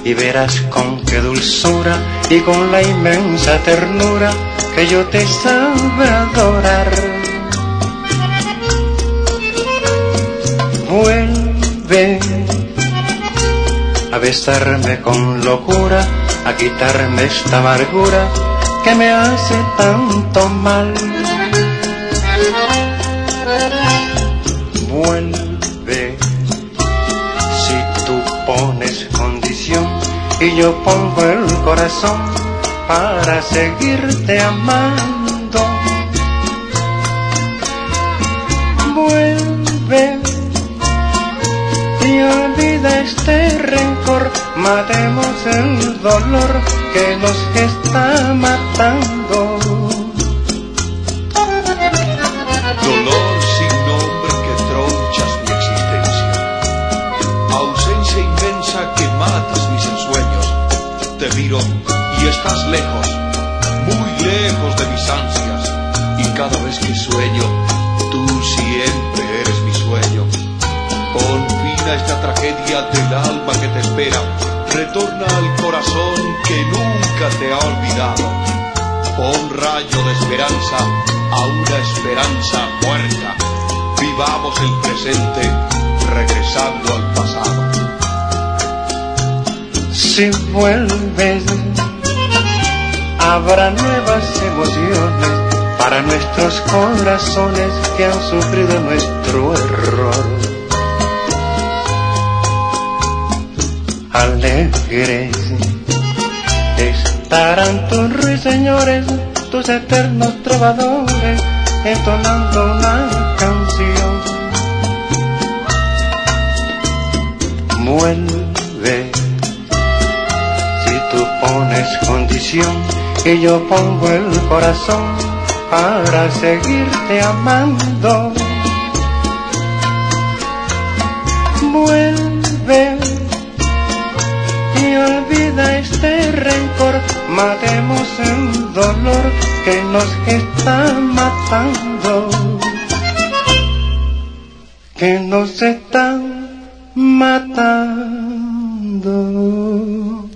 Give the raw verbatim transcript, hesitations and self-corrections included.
y verás con qué dulzura y con la inmensa ternura que yo te sabré adorar. Vuelve a besarme con locura, a quitarme esta amargura que me hace tanto mal. Vuelve si tú pones condición y yo pongo el corazón para seguirte amando. Vuelve y olvida este rencor, matemos el dolor que nos está matando. Dolor sin nombre que tronchas mi existencia, ausencia inmensa que matas mis ensueños. Te miro y estás lejos, muy lejos de mis ansias, y cada vez que sueño, tú siempre eres mi sueño. Pon fin a esta tragedia del alma que te espera, retorna al corazón que nunca te ha olvidado. Pon rayo de esperanza a una esperanza muerta. Vivamos el presente regresando al pasado. Si vuelves, habrá nuevas emociones para nuestros corazones que han sufrido nuestro error. Alegres estarán tus ruiseñores, tus eternos trovadores, entonando una canción. Vuelve si tú pones condición y yo pongo el corazón para seguirte amando. Vuelve y olvida este rencor, matemos el dolor que nos está matando, que nos está matando.